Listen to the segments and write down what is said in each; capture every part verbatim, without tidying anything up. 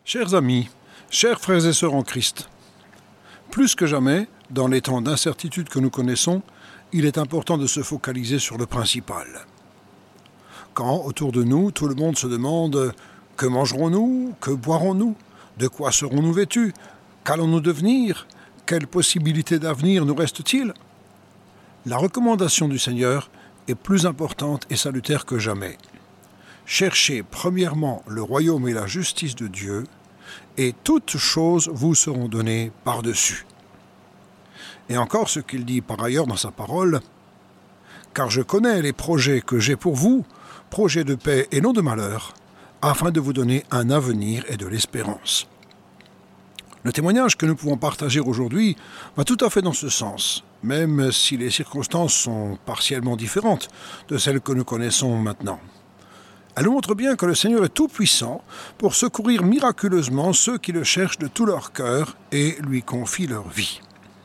Chers amis, chers frères et sœurs en Christ, plus que jamais, dans les temps d'incertitude que nous connaissons, il est important de se focaliser sur le principal. Quand, autour de nous, tout le monde se demande « Que mangerons-nous ? Que boirons-nous ? De quoi serons-nous vêtus ? Qu'allons-nous devenir ? Quelles possibilités d'avenir nous reste-t-il ?» La recommandation du Seigneur est plus importante et salutaire que jamais. Cherchez premièrement le royaume et la justice de Dieu, et toutes choses vous seront données par-dessus. Et encore ce qu'il dit par ailleurs dans sa parole, « Car je connais les projets que j'ai pour vous, projets de paix et non de malheur, afin de vous donner un avenir et de l'espérance. » Le témoignage que nous pouvons partager aujourd'hui va tout à fait dans ce sens, même si les circonstances sont partiellement différentes de celles que nous connaissons maintenant. Elle nous montre bien que le Seigneur est tout-puissant pour secourir miraculeusement ceux qui le cherchent de tout leur cœur et lui confient leur vie.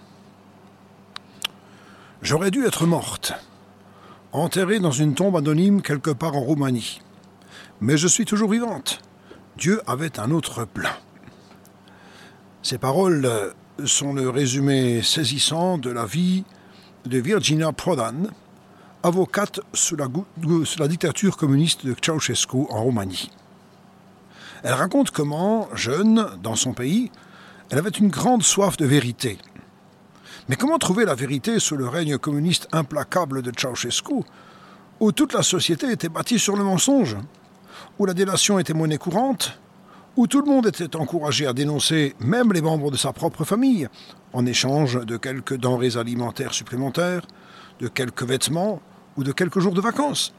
J'aurais dû être morte, enterrée dans une tombe anonyme quelque part en Roumanie. Mais je suis toujours vivante. Dieu avait un autre plan. Ces paroles sont le résumé saisissant de la vie de Virginia Prodan, avocate sous la, sous la dictature communiste de Ceausescu en Roumanie. Elle raconte comment, jeune, dans son pays, elle avait une grande soif de vérité. Mais comment trouver la vérité sous le règne communiste implacable de Ceausescu, où toute la société était bâtie sur le mensonge, où la délation était monnaie courante, où tout le monde était encouragé à dénoncer même les membres de sa propre famille, en échange de quelques denrées alimentaires supplémentaires, de quelques vêtements ou de quelques jours de vacances.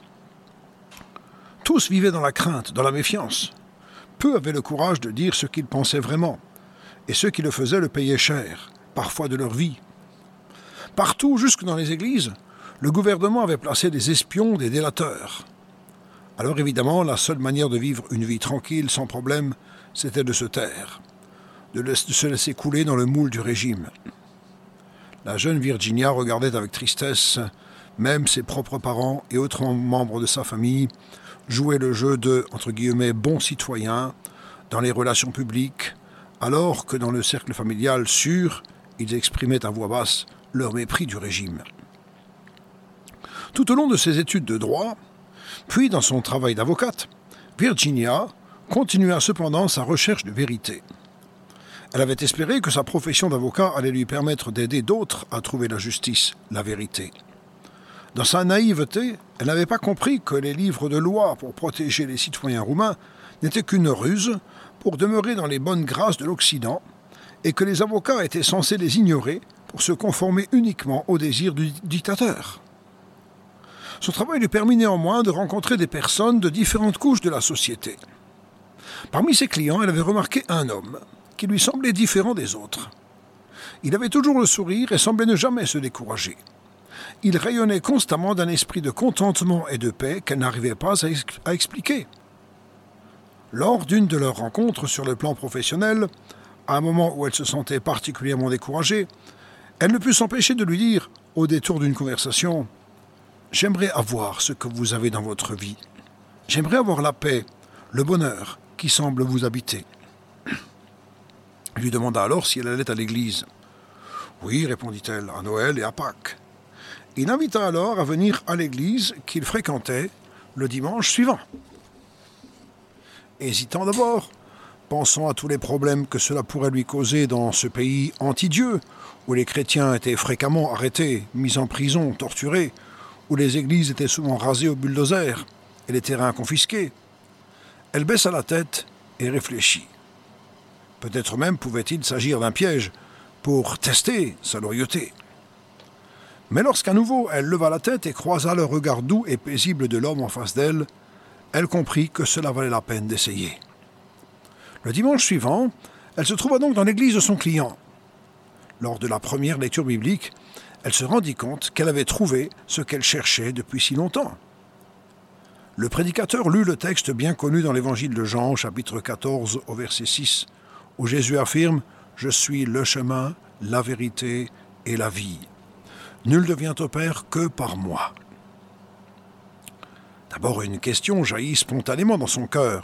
Tous vivaient dans la crainte, dans la méfiance. Peu avaient le courage de dire ce qu'ils pensaient vraiment, et ceux qui le faisaient le payaient cher, parfois de leur vie. Partout, jusque dans les églises, le gouvernement avait placé des espions, des délateurs. Alors évidemment, la seule manière de vivre une vie tranquille, sans problème, c'était de se taire, de, de se laisser couler dans le moule du régime. La jeune Virginia regardait avec tristesse même ses propres parents et autres membres de sa famille jouer le jeu de, entre guillemets, bons citoyens dans les relations publiques, alors que dans le cercle familial sûr, ils exprimaient à voix basse leur mépris du régime. Tout au long de ses études de droit, puis dans son travail d'avocate, Virginia continua cependant sa recherche de vérité. Elle avait espéré que sa profession d'avocat allait lui permettre d'aider d'autres à trouver la justice, la vérité. Dans sa naïveté, elle n'avait pas compris que les livres de loi pour protéger les citoyens roumains n'étaient qu'une ruse pour demeurer dans les bonnes grâces de l'Occident et que les avocats étaient censés les ignorer pour se conformer uniquement aux désirs du dictateur. Son travail lui permit néanmoins de rencontrer des personnes de différentes couches de la société. Parmi ses clients, elle avait remarqué un homme qui lui semblait différent des autres. Il avait toujours le sourire et semblait ne jamais se décourager. Il rayonnait constamment d'un esprit de contentement et de paix qu'elle n'arrivait pas à, ex- à expliquer. Lors d'une de leurs rencontres sur le plan professionnel, à un moment où elle se sentait particulièrement découragée, elle ne put s'empêcher de lui dire, au détour d'une conversation, « J'aimerais avoir ce que vous avez dans votre vie. J'aimerais avoir la paix, le bonheur qui semble vous habiter. » Il lui demanda alors si elle allait à l'église. « Oui, répondit-elle, à Noël et à Pâques. » Il l'invita alors à venir à l'église qu'il fréquentait le dimanche suivant. Hésitant d'abord, pensant à tous les problèmes que cela pourrait lui causer dans ce pays anti-Dieu, où les chrétiens étaient fréquemment arrêtés, mis en prison, torturés, où les églises étaient souvent rasées au bulldozer et les terrains confisqués, elle baissa la tête et réfléchit. Peut-être même pouvait-il s'agir d'un piège pour tester sa loyauté. Mais lorsqu'à nouveau elle leva la tête et croisa le regard doux et paisible de l'homme en face d'elle, elle comprit que cela valait la peine d'essayer. Le dimanche suivant, elle se trouva donc dans l'église de son client. Lors de la première lecture biblique, elle se rendit compte qu'elle avait trouvé ce qu'elle cherchait depuis si longtemps. Le prédicateur lut le texte bien connu dans l'évangile de Jean, chapitre quatorze, au verset six, où Jésus affirme « Je suis le chemin, la vérité et la vie. Nul ne vient au Père que par moi. » D'abord, une question jaillit spontanément dans son cœur.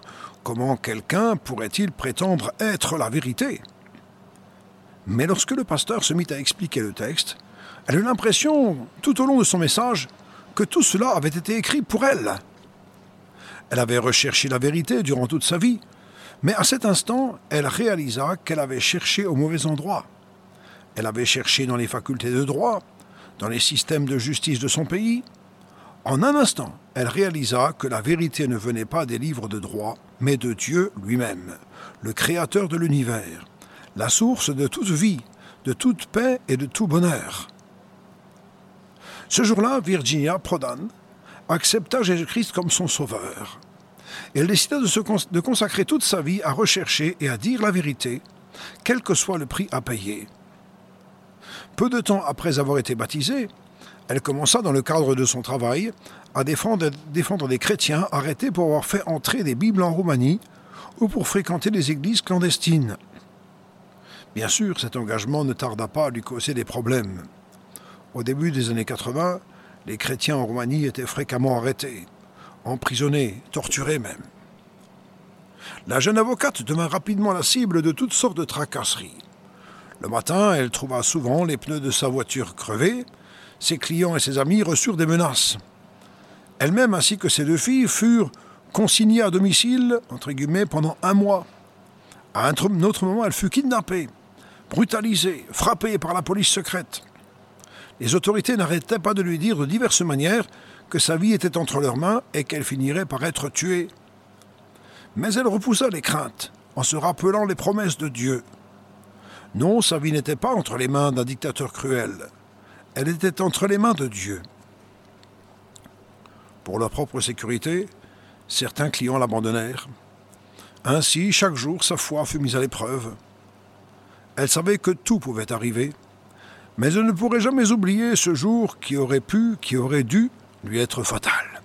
Comment quelqu'un pourrait-il prétendre être la vérité? Mais lorsque le pasteur se mit à expliquer le texte, elle eut l'impression, tout au long de son message, que tout cela avait été écrit pour elle. Elle avait recherché la vérité durant toute sa vie, mais à cet instant, elle réalisa qu'elle avait cherché au mauvais endroit. Elle avait cherché dans les facultés de droit, dans les systèmes de justice de son pays. En un instant, elle réalisa que la vérité ne venait pas des livres de droit, mais de Dieu lui-même, le créateur de l'univers, la source de toute vie, de toute paix et de tout bonheur. Ce jour-là, Virginia Prodan accepta Jésus-Christ comme son sauveur. Elle décida de, se cons- de consacrer toute sa vie à rechercher et à dire la vérité, quel que soit le prix à payer. Peu de temps après avoir été baptisée, elle commença dans le cadre de son travail à défendre, défendre des chrétiens arrêtés pour avoir fait entrer des Bibles en Roumanie ou pour fréquenter des églises clandestines. Bien sûr, cet engagement ne tarda pas à lui causer des problèmes. Au début des années quatre-vingts, les chrétiens en Roumanie étaient fréquemment arrêtés, emprisonnés, torturés même. La jeune avocate devint rapidement la cible de toutes sortes de tracasseries. Le matin, elle trouva souvent les pneus de sa voiture crevés. Ses clients et ses amis reçurent des menaces. Elle-même ainsi que ses deux filles furent consignées à domicile, entre guillemets, pendant un mois. À un autre moment, elle fut kidnappée, brutalisée, frappée par la police secrète. Les autorités n'arrêtaient pas de lui dire de diverses manières que sa vie était entre leurs mains et qu'elle finirait par être tuée. Mais elle repoussa les craintes en se rappelant les promesses de Dieu. Non, sa vie n'était pas entre les mains d'un dictateur cruel. Elle était entre les mains de Dieu. Pour leur propre sécurité, certains clients l'abandonnèrent. Ainsi, chaque jour, sa foi fut mise à l'épreuve. Elle savait que tout pouvait arriver, mais elle ne pourrait jamais oublier ce jour qui aurait pu, qui aurait dû lui être fatal.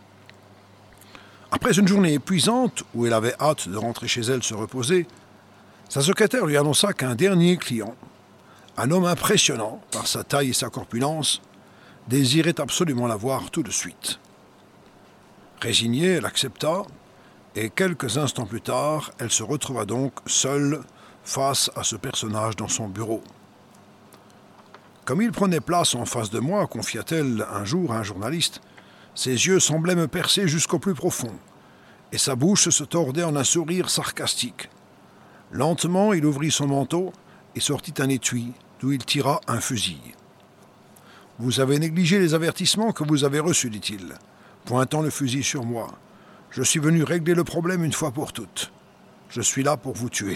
Après une journée épuisante, où elle avait hâte de rentrer chez elle se reposer, sa secrétaire lui annonça qu'un dernier client, un homme impressionnant par sa taille et sa corpulence, désirait absolument la voir tout de suite. Résignée, elle accepta, et quelques instants plus tard, elle se retrouva donc seule face à ce personnage dans son bureau. Comme il prenait place en face de moi, confia-t-elle un jour à un journaliste, ses yeux semblaient me percer jusqu'au plus profond, et sa bouche se tordait en un sourire sarcastique. Lentement, il ouvrit son manteau et sortit un étui, d'où il tira un fusil. « Vous avez négligé les avertissements que vous avez reçus, dit-il, pointant le fusil sur moi. Je suis venu régler le problème une fois pour toutes. Je suis là pour vous tuer. »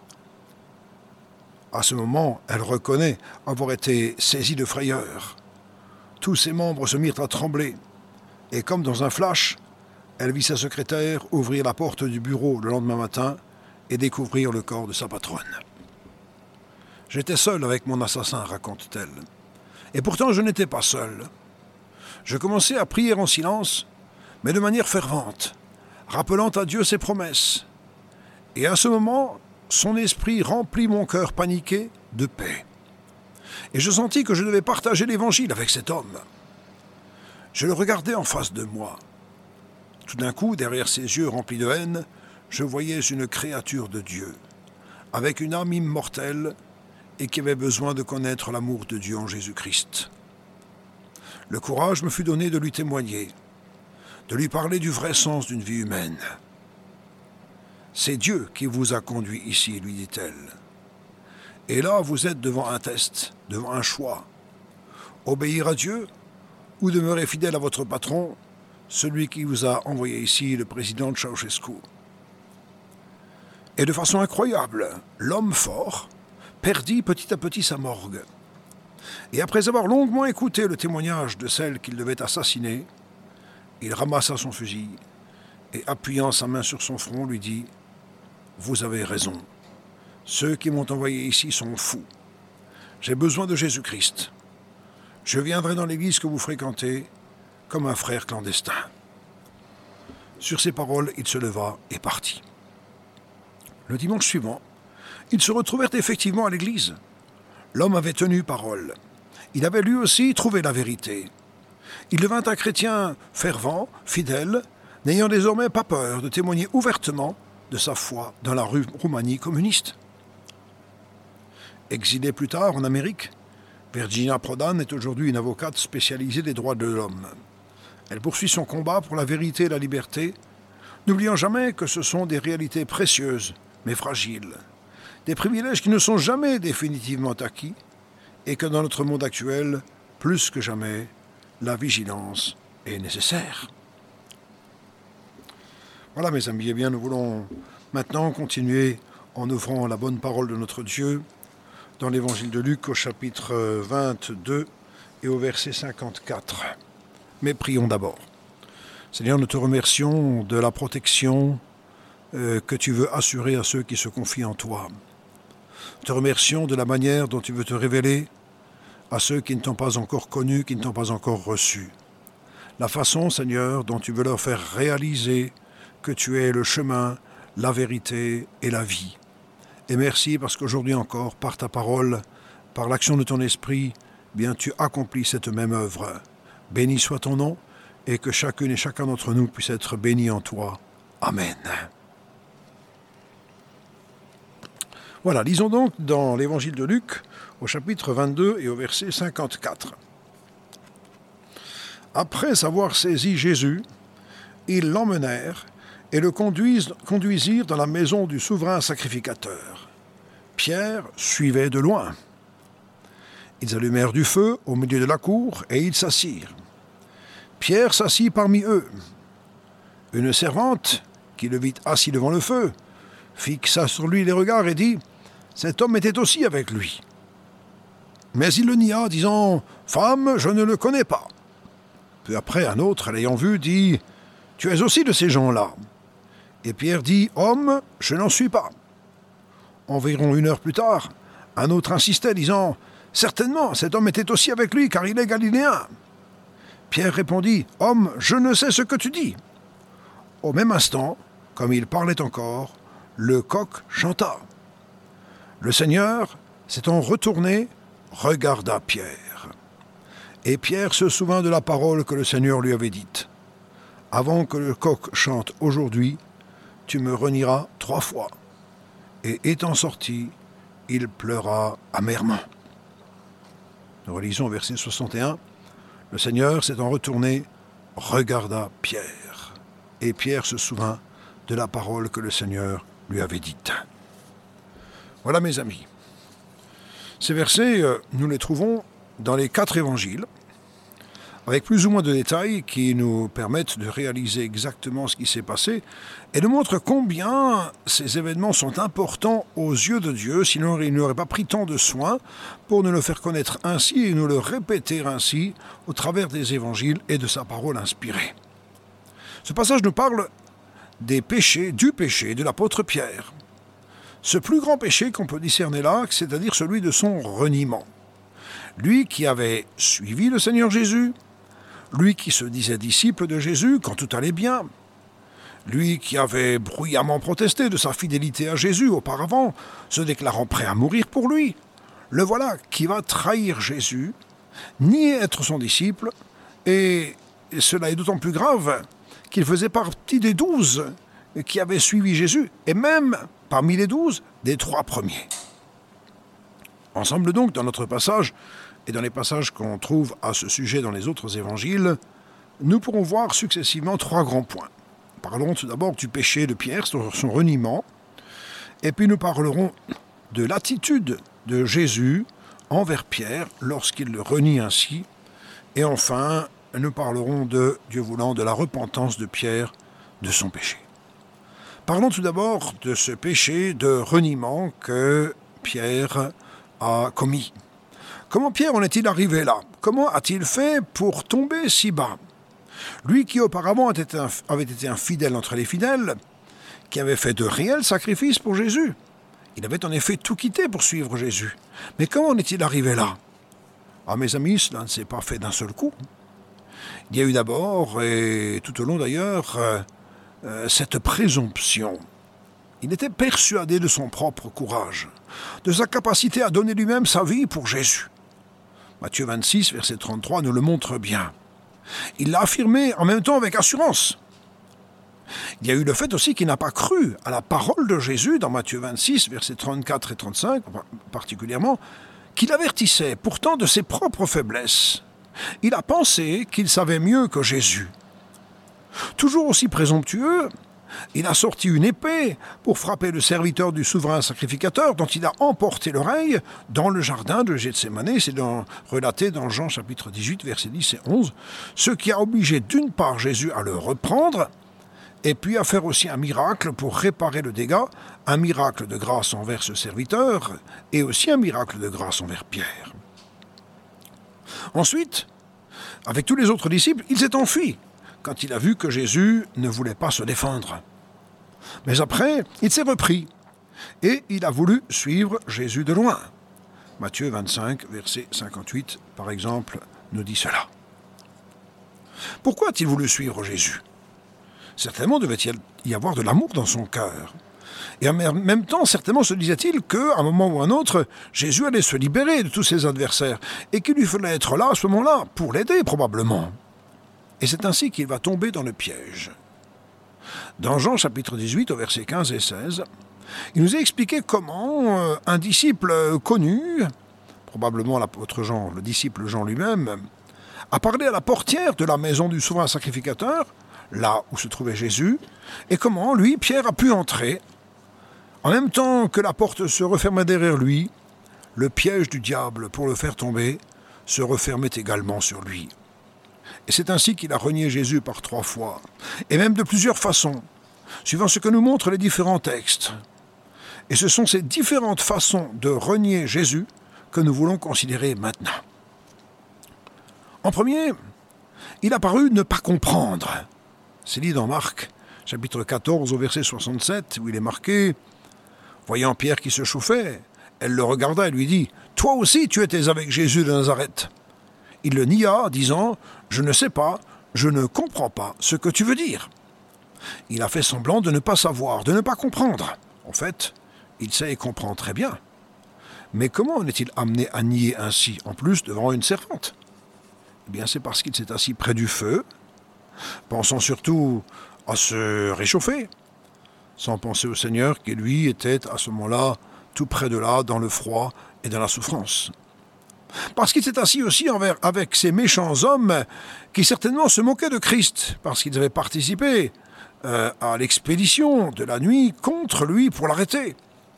À ce moment, elle reconnaît avoir été saisie de frayeur. Tous ses membres se mirent à trembler, et comme dans un flash, elle vit sa secrétaire ouvrir la porte du bureau le lendemain matin et découvrir le corps de sa patronne. « J'étais seule avec mon assassin, raconte-t-elle. Et pourtant, je n'étais pas seule. Je commençais à prier en silence, mais de manière fervente, rappelant à Dieu ses promesses. Et à ce moment, son esprit remplit mon cœur paniqué de paix. Et je sentis que je devais partager l'évangile avec cet homme. Je le regardais en face de moi. Tout d'un coup, derrière ses yeux remplis de haine, je voyais une créature de Dieu, avec une âme immortelle et qui avait besoin de connaître l'amour de Dieu en Jésus-Christ. Le courage me fut donné de lui témoigner, de lui parler du vrai sens d'une vie humaine. « C'est Dieu qui vous a conduit ici, lui dit-elle. Et là, vous êtes devant un test, devant un choix. Obéir à Dieu ou demeurer fidèle à votre patron, celui qui vous a envoyé ici, le président Ceausescu. » Et de façon incroyable, l'homme fort perdit petit à petit sa morgue. Et après avoir longuement écouté le témoignage de celle qu'il devait assassiner, il ramassa son fusil et, appuyant sa main sur son front, lui dit « Vous avez raison. Ceux qui m'ont envoyé ici sont fous. J'ai besoin de Jésus-Christ. Je viendrai dans l'église que vous fréquentez comme un frère clandestin. » Sur ces paroles, il se leva et partit. Le dimanche suivant, ils se retrouvèrent effectivement à l'église. L'homme avait tenu parole. Il avait lui aussi trouvé la vérité. Il devint un chrétien fervent, fidèle, n'ayant désormais pas peur de témoigner ouvertement de sa foi dans la Roumanie communiste. Exilée plus tard en Amérique, Virginia Prodan est aujourd'hui une avocate spécialisée des droits de l'homme. Elle poursuit son combat pour la vérité et la liberté, n'oubliant jamais que ce sont des réalités précieuses, mais fragiles, des privilèges qui ne sont jamais définitivement acquis, et que dans notre monde actuel, plus que jamais, la vigilance est nécessaire. Voilà mes amis, eh bien nous voulons maintenant continuer en ouvrant la bonne parole de notre Dieu dans l'évangile de Luc au chapitre vingt-deux et au verset cinquante-quatre. Mais prions d'abord. Seigneur, nous te remercions de la protection euh, que tu veux assurer à ceux qui se confient en toi. Nous te remercions de la manière dont tu veux te révéler à ceux qui ne t'ont pas encore connu, qui ne t'ont pas encore reçu. La façon, Seigneur, dont tu veux leur faire réaliser que tu es le chemin, la vérité et la vie. Et merci parce qu'aujourd'hui encore, par ta parole, par l'action de ton esprit, bien tu accomplis cette même œuvre. Béni soit ton nom, et que chacune et chacun d'entre nous puisse être béni en toi. Amen. Voilà, lisons donc dans l'évangile de Luc, au chapitre vingt-deux et au verset cinquante-quatre. Après avoir saisi Jésus, ils l'emmenèrent et le conduisirent dans la maison du souverain sacrificateur. Pierre suivait de loin. Ils allumèrent du feu au milieu de la cour et ils s'assirent. Pierre s'assit parmi eux. Une servante, qui le vit assis devant le feu, fixa sur lui les regards et dit « Cet homme était aussi avec lui. » Mais il le nia, disant « Femme, je ne le connais pas. » Peu après, un autre, l'ayant vu, dit « Tu es aussi de ces gens-là. » Et Pierre dit « Homme, je n'en suis pas. » Environ une heure plus tard, un autre insistait, disant « Certainement, cet homme était aussi avec lui, car il est galiléen. » Pierre répondit « Homme, je ne sais ce que tu dis. » Au même instant, comme il parlait encore, le coq chanta. Le Seigneur, s'étant retourné, regarda Pierre. Et Pierre se souvint de la parole que le Seigneur lui avait dite. « Avant que le coq chante aujourd'hui, tu me renieras trois fois. » Et étant sorti, il pleura amèrement. Nous relisons au verset soixante et un. Le Seigneur, s'étant retourné, regarda Pierre. Et Pierre se souvint de la parole que le Seigneur lui avait dite. Voilà mes amis. Ces versets, nous les trouvons dans les quatre évangiles, avec plus ou moins de détails qui nous permettent de réaliser exactement ce qui s'est passé et de montrer combien ces événements sont importants aux yeux de Dieu, sinon il n'aurait pas pris tant de soin pour nous le faire connaître ainsi et nous le répéter ainsi au travers des évangiles et de sa parole inspirée. Ce passage nous parle des péchés, du péché de l'apôtre Pierre. Ce plus grand péché qu'on peut discerner là, c'est-à-dire celui de son reniement. Lui qui avait suivi le Seigneur Jésus, lui qui se disait disciple de Jésus quand tout allait bien, lui qui avait bruyamment protesté de sa fidélité à Jésus auparavant, se déclarant prêt à mourir pour lui, le voilà qui va trahir Jésus, nier être son disciple, et cela est d'autant plus grave qu'il faisait partie des douze qui avaient suivi Jésus, et même, parmi les douze, des trois premiers. Ensemble donc, dans notre passage, et dans les passages qu'on trouve à ce sujet dans les autres évangiles, nous pourrons voir successivement trois grands points. Parlons tout d'abord du péché de Pierre, son reniement, et puis nous parlerons de l'attitude de Jésus envers Pierre lorsqu'il le renie ainsi, et enfin, nous parlerons de, Dieu voulant, de la repentance de Pierre de son péché. Parlons tout d'abord de ce péché de reniement que Pierre a commis. Comment Pierre en est-il arrivé là? Comment a-t-il fait pour tomber si bas? Lui qui auparavant avait été, un, avait été un fidèle entre les fidèles, qui avait fait de réels sacrifices pour Jésus. Il avait en effet tout quitté pour suivre Jésus. Mais comment en est-il arrivé là? Ah mes amis, cela ne s'est pas fait d'un seul coup. Il y a eu d'abord, et tout au long d'ailleurs, euh, euh, cette présomption. Il était persuadé de son propre courage, de sa capacité à donner lui-même sa vie pour Jésus. Matthieu vingt-six, verset trente-trois, nous le montre bien. Il l'a affirmé en même temps avec assurance. Il y a eu le fait aussi qu'il n'a pas cru à la parole de Jésus dans Matthieu vingt-six, versets trente-quatre et trente-cinq particulièrement, qu'il avertissait pourtant de ses propres faiblesses. Il a pensé qu'il savait mieux que Jésus. Toujours aussi présomptueux, il a sorti une épée pour frapper le serviteur du souverain sacrificateur dont il a emporté l'oreille dans le jardin de Gethsémane. C'est dans, relaté dans Jean chapitre dix-huit, versets dix et onze. Ce qui a obligé d'une part Jésus à le reprendre et puis à faire aussi un miracle pour réparer le dégât, un miracle de grâce envers ce serviteur et aussi un miracle de grâce envers Pierre. Ensuite, avec tous les autres disciples, il s'est enfui quand il a vu que Jésus ne voulait pas se défendre. Mais après, il s'est repris et il a voulu suivre Jésus de loin. Matthieu vingt-cinq, verset cinquante-huit, par exemple, nous dit cela. Pourquoi a-t-il voulu suivre Jésus ? Certainement devait-il y avoir de l'amour dans son cœur. Et en même temps, certainement se disait-il qu'à un moment ou un autre, Jésus allait se libérer de tous ses adversaires et qu'il lui fallait être là à ce moment-là pour l'aider probablement. Et c'est ainsi qu'il va tomber dans le piège. Dans Jean chapitre dix-huit, au verset quinze et seize, il nous a expliqué comment un disciple connu, probablement l'apôtre Jean, le disciple Jean lui-même, a parlé à la portière de la maison du souverain sacrificateur, là où se trouvait Jésus, et comment, lui, Pierre, a pu entrer. En même temps que la porte se refermait derrière lui, le piège du diable pour le faire tomber se refermait également sur lui. Et c'est ainsi qu'il a renié Jésus par trois fois, et même de plusieurs façons, suivant ce que nous montrent les différents textes. Et ce sont ces différentes façons de renier Jésus que nous voulons considérer maintenant. En premier, il a paru ne pas comprendre. C'est dit dans Marc, chapitre quatorze, au verset soixante-sept, où il est marqué « Voyant Pierre qui se chauffait, elle le regarda et lui dit « Toi aussi tu étais avec Jésus de Nazareth ». Il le nia, disant « Je ne sais pas, je ne comprends pas ce que tu veux dire ». Il a fait semblant de ne pas savoir, de ne pas comprendre. En fait, il sait et comprend très bien. Mais comment en est-il amené à nier ainsi, en plus devant une servante ? Eh bien, c'est parce qu'il s'est assis près du feu, pensant surtout à se réchauffer, sans penser au Seigneur qui, lui, était à ce moment-là tout près de là, dans le froid et dans la souffrance. Parce qu'il s'est assis aussi envers, avec ces méchants hommes qui certainement se moquaient de Christ, parce qu'ils avaient participé euh, à l'expédition de la nuit contre lui pour l'arrêter.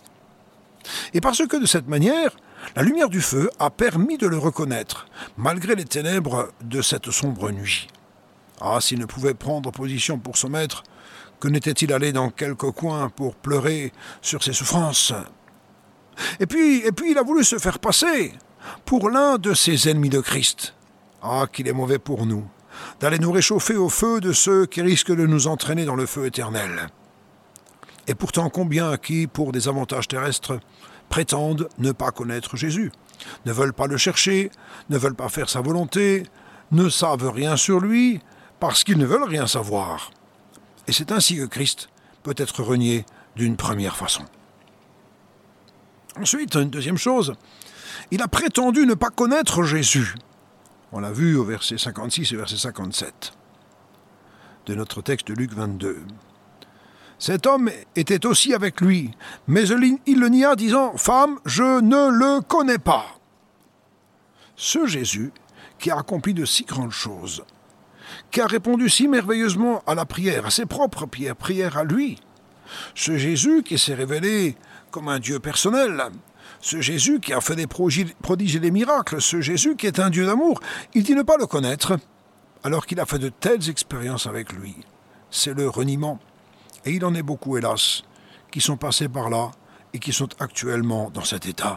Et parce que de cette manière, la lumière du feu a permis de le reconnaître, malgré les ténèbres de cette sombre nuit. Ah, s'il ne pouvait prendre position pour son maître, que n'était-il allé dans quelque coin pour pleurer sur ses souffrances ? Et puis, et puis il a voulu se faire passer pour l'un de ces ennemis de Christ. Ah, qu'il est mauvais pour nous, d'aller nous réchauffer au feu de ceux qui risquent de nous entraîner dans le feu éternel. Et pourtant, combien qui, pour des avantages terrestres, prétendent ne pas connaître Jésus, ne veulent pas le chercher, ne veulent pas faire sa volonté, ne savent rien sur lui, parce qu'ils ne veulent rien savoir. Et c'est ainsi que Christ peut être renié d'une première façon. Ensuite, une deuxième chose, il a prétendu ne pas connaître Jésus. On l'a vu au verset cinquante-six et verset cinquante-sept de notre texte de Luc vingt-deux. Cet homme était aussi avec lui, mais il le nia, disant « Femme, je ne le connais pas ». Ce Jésus, qui a accompli de si grandes choses, qui a répondu si merveilleusement à la prière, à ses propres prières, prières à lui, ce Jésus qui s'est révélé comme un Dieu personnel, ce Jésus qui a fait des prodiges et des miracles, ce Jésus qui est un Dieu d'amour, il dit ne pas le connaître, alors qu'il a fait de telles expériences avec lui. C'est le reniement. Et il en est beaucoup, hélas, qui sont passés par là et qui sont actuellement dans cet état.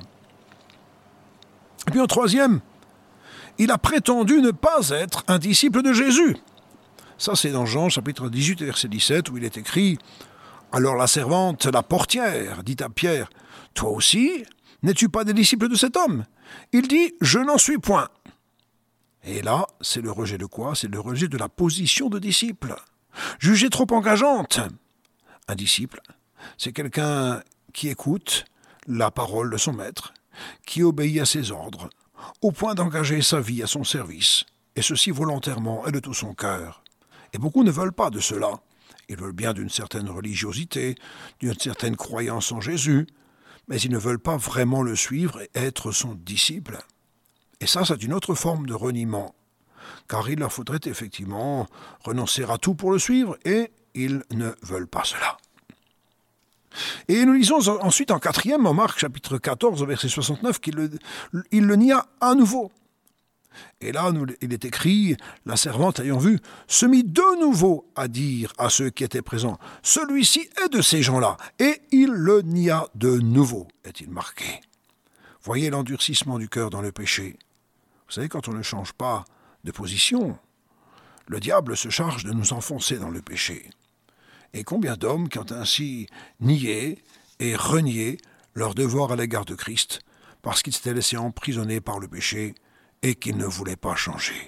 Et puis en troisième, il a prétendu ne pas être un disciple de Jésus. Ça, c'est dans Jean, chapitre dix-huit, verset dix-sept, où il est écrit « Alors la servante, la portière, dit à Pierre, « Toi aussi, n'es-tu pas des disciples de cet homme ?» Il dit « Je n'en suis point. » Et là, c'est le rejet de quoi ? C'est le rejet de la position de disciple, jugée trop engageante. Un disciple, c'est quelqu'un qui écoute la parole de son maître, qui obéit à ses ordres, au point d'engager sa vie à son service, et ceci volontairement et de tout son cœur. Et beaucoup ne veulent pas de cela. Ils veulent bien d'une certaine religiosité, d'une certaine croyance en Jésus, mais ils ne veulent pas vraiment le suivre et être son disciple. Et ça, c'est une autre forme de reniement, car il leur faudrait effectivement renoncer à tout pour le suivre, et ils ne veulent pas cela. Et nous lisons ensuite en quatrième, en Marc chapitre quatorze, verset soixante-neuf, qu'il le, il le nia à nouveau. Et là, nous, il est écrit, la servante ayant vu, se mit de nouveau à dire à ceux qui étaient présents, « Celui-ci est de ces gens-là. » Et il le nia de nouveau, est-il marqué. Voyez l'endurcissement du cœur dans le péché. Vous savez, quand on ne change pas de position, le diable se charge de nous enfoncer dans le péché. Et combien d'hommes qui ont ainsi nié et renié leur devoir à l'égard de Christ, parce qu'ils s'étaient laissés emprisonner par le péché et qu'ils ne voulaient pas changer.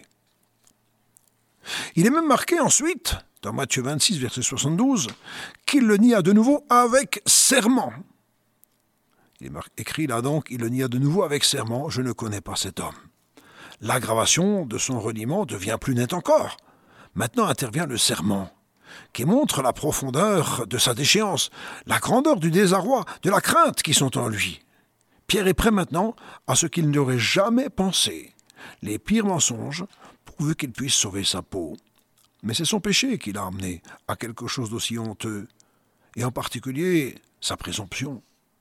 Il est même marqué ensuite, dans Matthieu vingt-six, verset soixante-douze, qu'il le nia de nouveau avec serment. Il est écrit là donc, il le nia de nouveau avec serment, je ne connais pas cet homme. L'aggravation de son reniement devient plus nette encore. Maintenant intervient le serment, qui montre la profondeur de sa déchéance, la grandeur du désarroi, de la crainte qui sont en lui. Pierre est prêt maintenant à ce qu'il n'aurait jamais pensé, les pires mensonges, pourvu qu'il puisse sauver sa peau. Mais c'est son péché qui l'a amené à quelque chose d'aussi honteux, et en particulier sa présomption.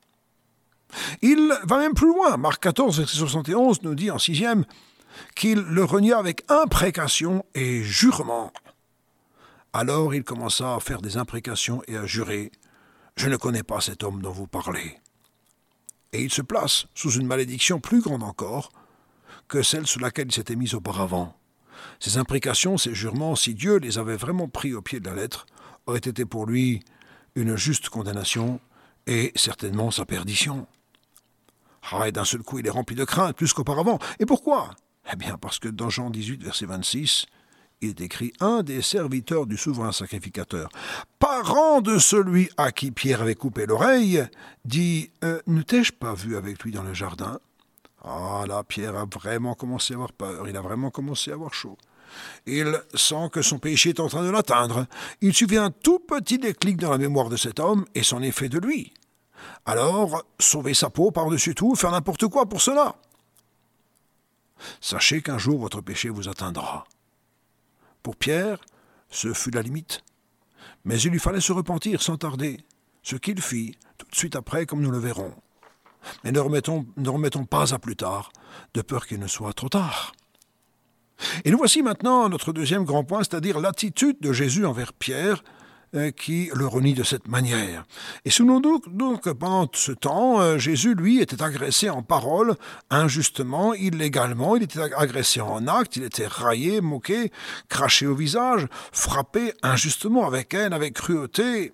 Il va même plus loin. Marc quatorze, verset soixante et onze nous dit en sixième qu'il le renia avec imprécation et jurement. Alors il commença à faire des imprécations et à jurer « Je ne connais pas cet homme dont vous parlez ». Et il se place sous une malédiction plus grande encore que celle sous laquelle il s'était mis auparavant. Ces imprécations, ces jurements, si Dieu les avait vraiment pris au pied de la lettre, auraient été pour lui une juste condamnation et certainement sa perdition. Ah, et d'un seul coup, il est rempli de crainte plus qu'auparavant. Et pourquoi ? Eh bien, parce que dans Jean dix-huit, verset vingt-six, il est écrit « Un des serviteurs du souverain sacrificateur, parent de celui à qui Pierre avait coupé l'oreille, dit euh, « Ne t'ai-je pas vu avec lui dans le jardin ?» Ah là, Pierre a vraiment commencé à avoir peur, il a vraiment commencé à avoir chaud. Il sent que son péché est en train de l'atteindre. Il suffit d'un tout petit déclic dans la mémoire de cet homme et c'en est fait de lui. Alors, sauver sa peau par-dessus tout, faire n'importe quoi pour cela. Sachez qu'un jour votre péché vous atteindra. Pour Pierre, ce fut la limite. Mais il lui fallait se repentir sans tarder, ce qu'il fit tout de suite après, comme nous le verrons. Mais ne remettons, ne remettons pas à plus tard, de peur qu'il ne soit trop tard. Et nous voici maintenant à notre deuxième grand point, c'est-à-dire l'attitude de Jésus envers Pierre, euh, qui le renie de cette manière. Et souvenons-nous donc que pendant ce temps, euh, Jésus, lui, était agressé en parole, injustement, illégalement, il était agressé en acte, il était raillé, moqué, craché au visage, frappé injustement, avec haine, avec cruauté.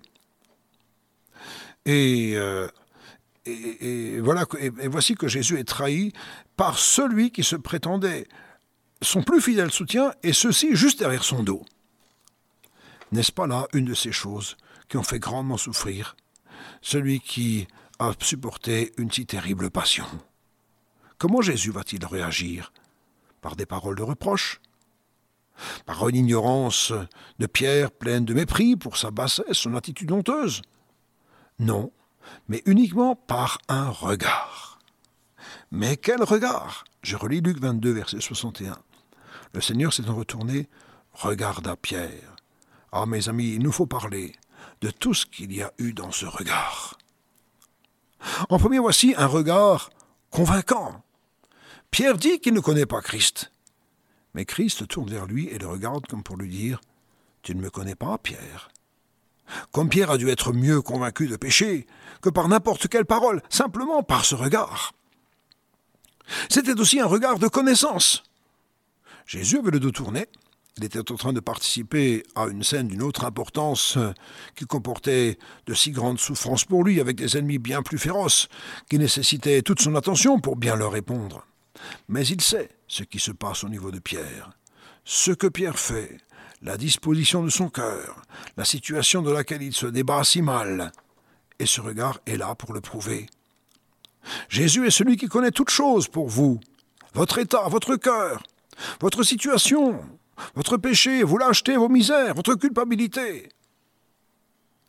Et... Euh, Et, et, voilà, et, et voici que Jésus est trahi par celui qui se prétendait son plus fidèle soutien, et ceci juste derrière son dos. N'est-ce pas là une de ces choses qui ont fait grandement souffrir celui qui a supporté une si terrible passion? Comment Jésus va-t-il réagir? Par des paroles de reproche? Par une ignorance de Pierre pleine de mépris pour sa bassesse, son attitude honteuse? Non. Mais uniquement par un regard. Mais quel regard? Je relis Luc vingt-deux, verset soixante et un. Le Seigneur s'étant retourné, regarda Pierre. Ah, mes amis, il nous faut parler de tout ce qu'il y a eu dans ce regard. En premier, voici un regard convaincant. Pierre dit qu'il ne connaît pas Christ. Mais Christ tourne vers lui et le regarde comme pour lui dire « Tu ne me connais pas, Pierre ?» Comme Pierre a dû être mieux convaincu de péché que par n'importe quelle parole, simplement par ce regard. C'était aussi un regard de connaissance. Jésus avait le dos tourné. Il était en train de participer à une scène d'une autre importance qui comportait de si grandes souffrances pour lui, avec des ennemis bien plus féroces, qui nécessitaient toute son attention pour bien leur répondre. Mais il sait ce qui se passe au niveau de Pierre. Ce que Pierre fait, la disposition de son cœur, la situation de laquelle il se débat si mal. Et ce regard est là pour le prouver. Jésus est celui qui connaît toutes choses pour vous, votre état, votre cœur, votre situation, votre péché, vos lâchetés, vos misères, votre culpabilité.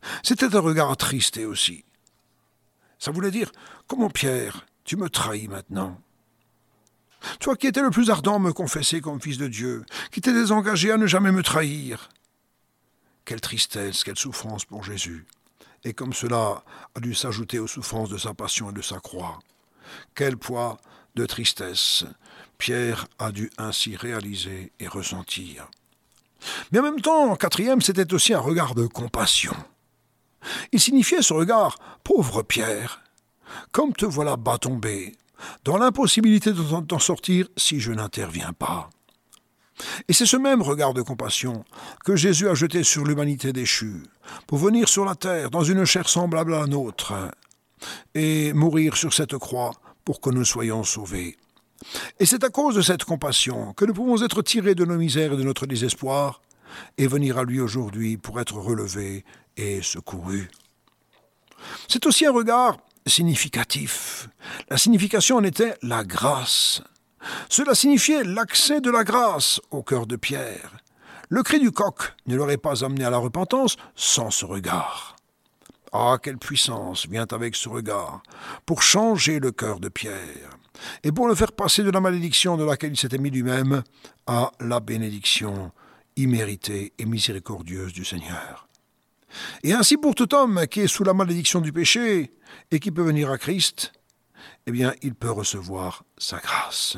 C'était un regard attristé aussi. Ça voulait dire, comment Pierre, tu me trahis maintenant? Toi qui étais le plus ardent à me confesser comme fils de Dieu, qui t'es désengagé à ne jamais me trahir. Quelle tristesse, quelle souffrance pour Jésus. Et comme cela a dû s'ajouter aux souffrances de sa passion et de sa croix. Quel poids de tristesse Pierre a dû ainsi réaliser et ressentir. Mais en même temps, quatrième, c'était aussi un regard de compassion. Il signifiait ce regard, pauvre Pierre, comme te voilà bas tombé, dans l'impossibilité de t'en sortir si je n'interviens pas. Et c'est ce même regard de compassion que Jésus a jeté sur l'humanité déchue, pour venir sur la terre dans une chair semblable à la nôtre, et mourir sur cette croix pour que nous soyons sauvés. Et c'est à cause de cette compassion que nous pouvons être tirés de nos misères et de notre désespoir, et venir à lui aujourd'hui pour être relevés et secourus. C'est aussi un regard significatif. La signification en était la grâce. Cela signifiait l'accès de la grâce au cœur de Pierre. Le cri du coq ne l'aurait pas amené à la repentance sans ce regard. Ah, quelle puissance vient avec ce regard pour changer le cœur de Pierre et pour le faire passer de la malédiction de laquelle il s'était mis lui-même à la bénédiction imméritée et miséricordieuse du Seigneur. Et ainsi pour tout homme qui est sous la malédiction du péché et qui peut venir à Christ, eh bien, il peut recevoir sa grâce.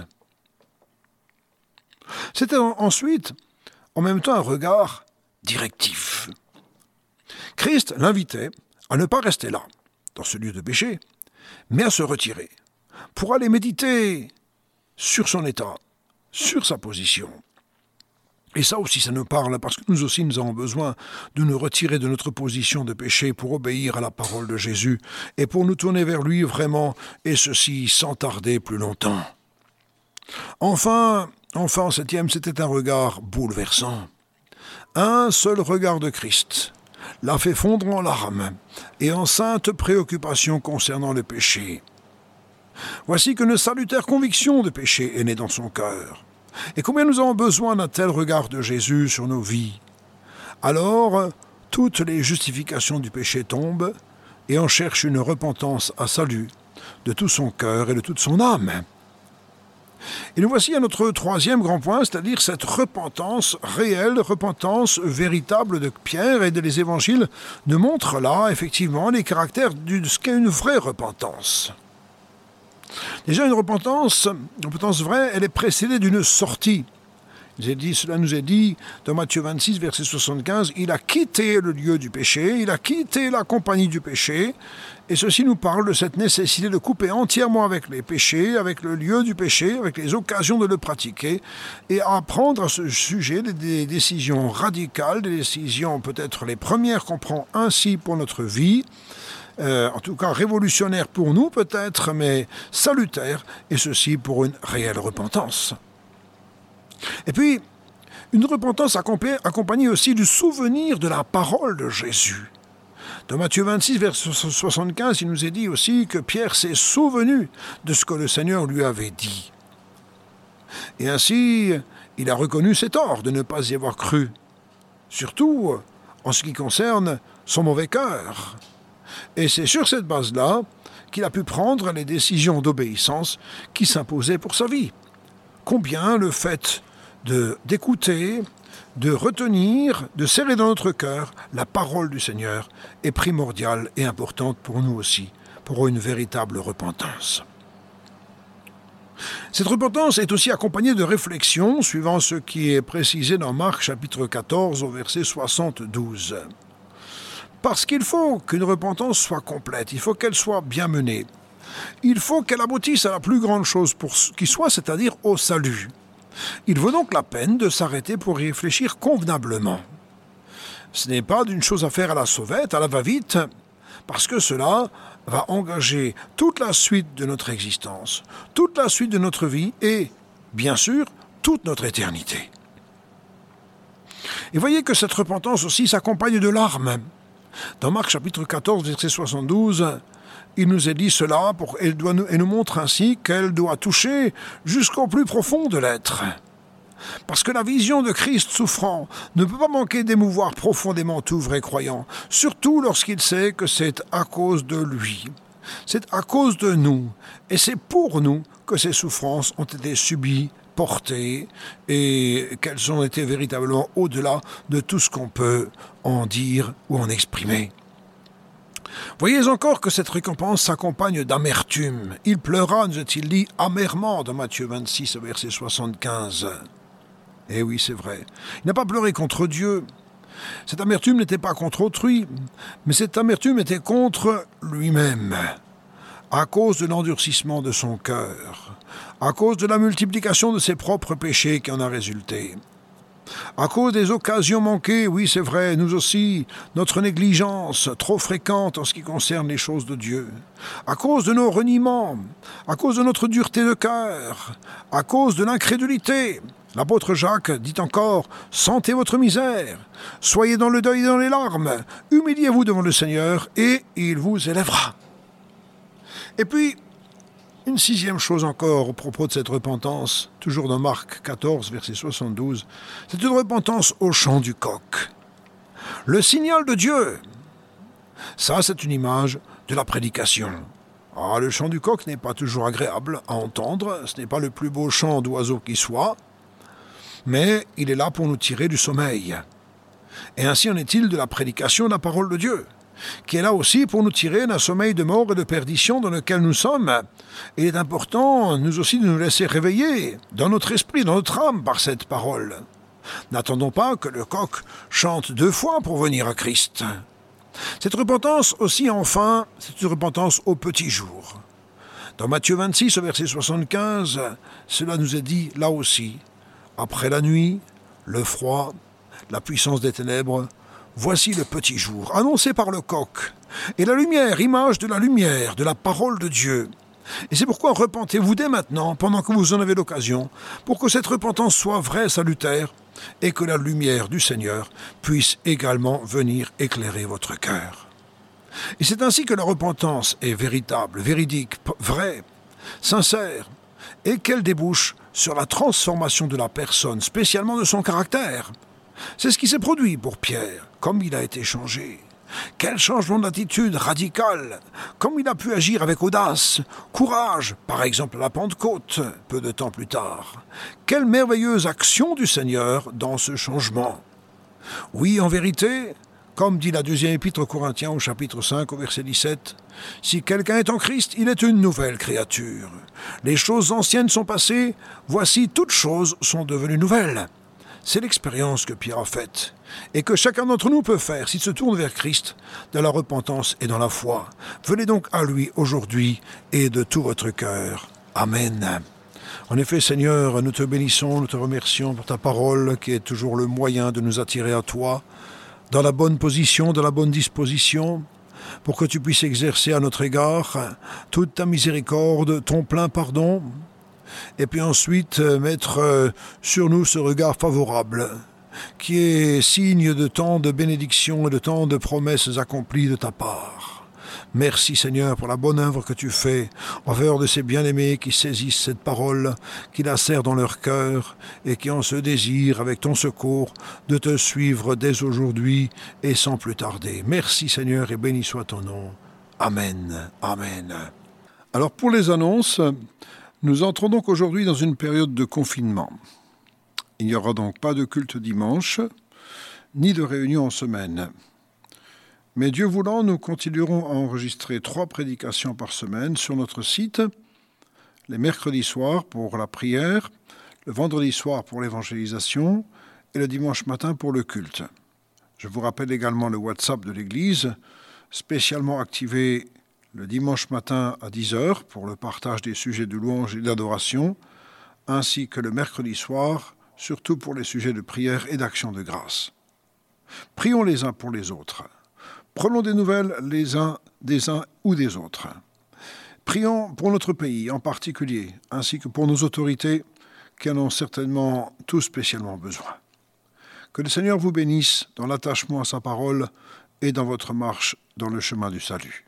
C'était ensuite, en même temps, un regard directif. Christ l'invitait à ne pas rester là, dans ce lieu de péché, mais à se retirer, pour aller méditer sur son état, sur sa position. Et ça aussi, ça nous parle, parce que nous aussi, nous avons besoin de nous retirer de notre position de péché pour obéir à la parole de Jésus et pour nous tourner vers lui vraiment, et ceci sans tarder plus longtemps. Enfin, enfin, en septième, c'était un regard bouleversant. Un seul regard de Christ l'a fait fondre en larmes et en sainte préoccupation concernant le péché. Voici qu'une salutaire conviction de péché est née dans son cœur. Et combien nous avons besoin d'un tel regard de Jésus sur nos vies. Alors, toutes les justifications du péché tombent et on cherche une repentance à salut de tout son cœur et de toute son âme. Et nous voici à notre troisième grand point, c'est-à-dire cette repentance réelle, repentance véritable de Pierre et des évangiles nous montrent là, effectivement, les caractères de ce qu'est une vraie repentance. Déjà, une repentance, une repentance vraie, elle est précédée d'une sortie. Il est dit, cela nous est dit dans Matthieu vingt-six, verset soixante-quinze, « Il a quitté le lieu du péché, il a quitté la compagnie du péché. » Et ceci nous parle de cette nécessité de couper entièrement avec les péchés, avec le lieu du péché, avec les occasions de le pratiquer, et à prendre à ce sujet des décisions radicales, des décisions peut-être les premières qu'on prend ainsi pour notre vie, Euh, en tout cas révolutionnaire pour nous peut-être, mais salutaire, et ceci pour une réelle repentance. Et puis, une repentance accompagnée aussi du souvenir de la parole de Jésus. Dans Matthieu vingt-six, verset soixante-quinze, il nous est dit aussi que Pierre s'est souvenu de ce que le Seigneur lui avait dit. Et ainsi, il a reconnu ses torts de ne pas y avoir cru, surtout en ce qui concerne son mauvais cœur. Et c'est sur cette base-là qu'il a pu prendre les décisions d'obéissance qui s'imposaient pour sa vie. Combien le fait de, d'écouter, de retenir, de serrer dans notre cœur la parole du Seigneur est primordiale et importante pour nous aussi, pour une véritable repentance. Cette repentance est aussi accompagnée de réflexions, suivant ce qui est précisé dans Marc chapitre quatorze au verset soixante-douze. Parce qu'il faut qu'une repentance soit complète, il faut qu'elle soit bien menée. Il faut qu'elle aboutisse à la plus grande chose pour qui soit, c'est-à-dire au salut. Il vaut donc la peine de s'arrêter pour y réfléchir convenablement. Ce n'est pas d'une chose à faire à la sauvette, à la va-vite, parce que cela va engager toute la suite de notre existence, toute la suite de notre vie et, bien sûr, toute notre éternité. Et voyez que cette repentance aussi s'accompagne de larmes. Dans Marc chapitre quatorze, verset soixante-douze, il nous est dit cela, pour, elle, doit nous, elle nous montre ainsi qu'elle doit toucher jusqu'au plus profond de l'être. Parce que la vision de Christ souffrant ne peut pas manquer d'émouvoir profondément tout vrai croyant, surtout lorsqu'il sait que c'est à cause de lui. C'est à cause de nous, et c'est pour nous que ces souffrances ont été subies, portées, et qu'elles ont été véritablement au-delà de tout ce qu'on peut en dire ou en exprimer. Voyez encore que cette récompense s'accompagne d'amertume. Il pleura, nous est-il dit, amèrement dans Matthieu vingt-six, verset soixante-quinze. Eh oui, c'est vrai. Il n'a pas pleuré contre Dieu. Cette amertume n'était pas contre autrui, mais cette amertume était contre lui-même, à cause de l'endurcissement de son cœur, à cause de la multiplication de ses propres péchés qui en a résulté, à cause des occasions manquées, oui c'est vrai, nous aussi, notre négligence trop fréquente en ce qui concerne les choses de Dieu, à cause de nos reniements, à cause de notre dureté de cœur, à cause de l'incrédulité. L'apôtre Jacques dit encore « Sentez votre misère, soyez dans le deuil et dans les larmes, humiliez-vous devant le Seigneur et il vous élèvera. » Et puis, une sixième chose encore au propos de cette repentance, toujours dans Marc quatorze, verset soixante-douze, c'est une repentance au chant du coq. Le signal de Dieu, ça c'est une image de la prédication. Ah, le chant du coq n'est pas toujours agréable à entendre, ce n'est pas le plus beau chant d'oiseau qui soit, mais il est là pour nous tirer du sommeil. Et ainsi en est-il de la prédication de la parole de Dieu, qui est là aussi pour nous tirer d'un sommeil de mort et de perdition dans lequel nous sommes. Et il est important, nous aussi, de nous laisser réveiller dans notre esprit, dans notre âme, par cette parole. N'attendons pas que le coq chante deux fois pour venir à Christ. Cette repentance aussi, enfin, c'est une repentance au petit jour. Dans Matthieu vingt-six, au verset soixante-quinze, cela nous est dit là aussi. Après la nuit, le froid, la puissance des ténèbres, voici le petit jour, annoncé par le coq. Et la lumière, image de la lumière, de la parole de Dieu. Et c'est pourquoi repentez-vous dès maintenant, pendant que vous en avez l'occasion, pour que cette repentance soit vraie, salutaire, et que la lumière du Seigneur puisse également venir éclairer votre cœur. Et c'est ainsi que la repentance est véritable, véridique, vraie, sincère, et qu'elle débouche sur la transformation de la personne, spécialement de son caractère. C'est ce qui s'est produit pour Pierre, comme il a été changé. Quel changement d'attitude radical, comme il a pu agir avec audace, courage, par exemple à la Pentecôte, peu de temps plus tard. Quelle merveilleuse action du Seigneur dans ce changement. Oui, en vérité, comme dit la deuxième épître aux Corinthiens au chapitre cinq au verset dix-sept, « Si quelqu'un est en Christ, il est une nouvelle créature. Les choses anciennes sont passées, voici toutes choses sont devenues nouvelles. » C'est l'expérience que Pierre a faite, et que chacun d'entre nous peut faire s'il se tourne vers Christ, dans la repentance et dans la foi. Venez donc à lui aujourd'hui et de tout votre cœur. Amen. En effet, Seigneur, nous te bénissons, nous te remercions pour ta parole qui est toujours le moyen de nous attirer à toi, dans la bonne position, dans la bonne disposition, pour que tu puisses exercer à notre égard toute ta miséricorde, ton plein pardon, et puis ensuite mettre sur nous ce regard favorable, qui est signe de tant de bénédictions et de tant de promesses accomplies de ta part. Merci Seigneur pour la bonne œuvre que tu fais en faveur de ces bien-aimés qui saisissent cette parole, qui la serrent dans leur cœur et qui ont ce désir, avec ton secours, de te suivre dès aujourd'hui et sans plus tarder. Merci Seigneur et béni soit ton nom. Amen. Amen. Alors pour les annonces, nous entrons donc aujourd'hui dans une période de confinement. Il n'y aura donc pas de culte dimanche, ni de réunion en semaine. Mais Dieu voulant, nous continuerons à enregistrer trois prédications par semaine sur notre site, les mercredis soirs pour la prière, le vendredi soir pour l'évangélisation et le dimanche matin pour le culte. Je vous rappelle également le WhatsApp de l'Église, spécialement activé le dimanche matin à dix heures pour le partage des sujets de louange et d'adoration, ainsi que le mercredi soir, surtout pour les sujets de prière et d'action de grâce. Prions les uns pour les autres. Prenons des nouvelles les uns des uns ou des autres. Prions pour notre pays en particulier, ainsi que pour nos autorités qui en ont certainement tout spécialement besoin. Que le Seigneur vous bénisse dans l'attachement à sa parole et dans votre marche dans le chemin du salut.